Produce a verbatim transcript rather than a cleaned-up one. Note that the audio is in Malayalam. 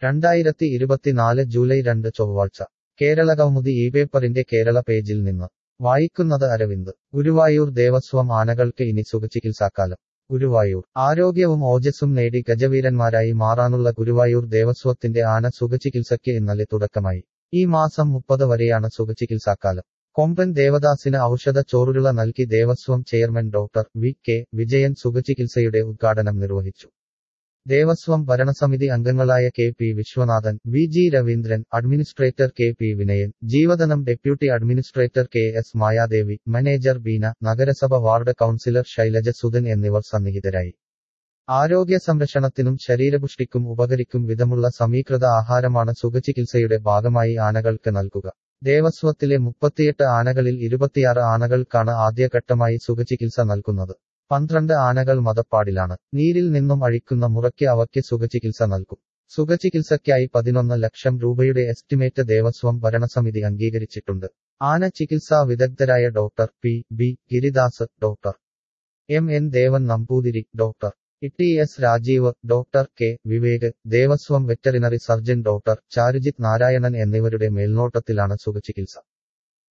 രണ്ടായിരത്തി ഇരുപത്തിനാല് ജൂലൈ രണ്ട് ചൊവ്വാഴ്ച കേരളകൗമുദി ഈ പേപ്പറിന്റെ കേരള പേജിൽ നിന്ന് വായിക്കുന്നത് അരവിന്ദ്. ഗുരുവായൂർ ദേവസ്വം ആനകൾക്ക് ഇനി സുഖചികിത്സാക്കാലം. ഗുരുവായൂർ ആരോഗ്യവും ഓജസ്സും നേടി ഗജവീരന്മാരായി മാറാനുള്ള ഗുരുവായൂർ ദേവസ്വത്തിന്റെ ആന സുഖചികിത്സയ്ക്ക് ഇന്നലെ തുടക്കമായി. ഈ മാസം മുപ്പത് വരെയാണ് സുഖചികിത്സാക്കാലം. കൊമ്പൻ ദേവദാസിന് ഔഷധ ചോറുരുള നൽകി Devaswom chairman doctor V K Vijayan സുഖചികിത്സയുടെ ഉദ്ഘാടനം നിർവഹിച്ചു. ദേവസ്വം ഭരണസമിതി അംഗങ്ങളായ K P Viswanathan, V G Raveendran, administrator K P Vinayan, ജീവധനം deputy administrator K S Mayadevi, manager Beena, നഗരസഭ വാർഡ് കൗൺസിലർ ശൈലജ സുധൻ എന്നിവർ സന്നിഹിതരായി. ആരോഗ്യ സംരക്ഷണത്തിനും ശരീരപുഷ്ടിക്കും ഉപകരിക്കും വിധമുള്ള സമീകൃത ആഹാരമാണ് സുഖചികിത്സയുടെ ഭാഗമായി ആനകൾക്ക് നൽകുക. ദേവസ്വത്തിലെ മുപ്പത്തിയെട്ട് ആനകളിൽ ഇരുപത്തിയാറ് ആനകൾക്കാണ് ആദ്യഘട്ടമായി സുഖചികിത്സ നൽകുന്നത്. പന്ത്രണ്ട് ആനകൾ മദപ്പാടിലാണ്. നീരിൽ നിന്നും അഴിക്കുന്ന മുറയ്ക്ക് അവയ്ക്ക് സുഖചികിത്സ നൽകും. സുഖചികിത്സയ്ക്കായി പതിനൊന്ന് ലക്ഷം രൂപയുടെ എസ്റ്റിമേറ്റ് ദേവസ്വം ഭരണസമിതി അംഗീകരിച്ചിട്ടുണ്ട്. ആന ചികിത്സാ വിദഗ്ധരായ doctor P B Giridas, doctor M N Devan Namboothiri, doctor T S Rajeev, doctor K Vivek, Devaswom veterinary surgeon doctor Charujith Narayanan എന്നിവരുടെ മേൽനോട്ടത്തിലാണ് സുഖചികിത്സ.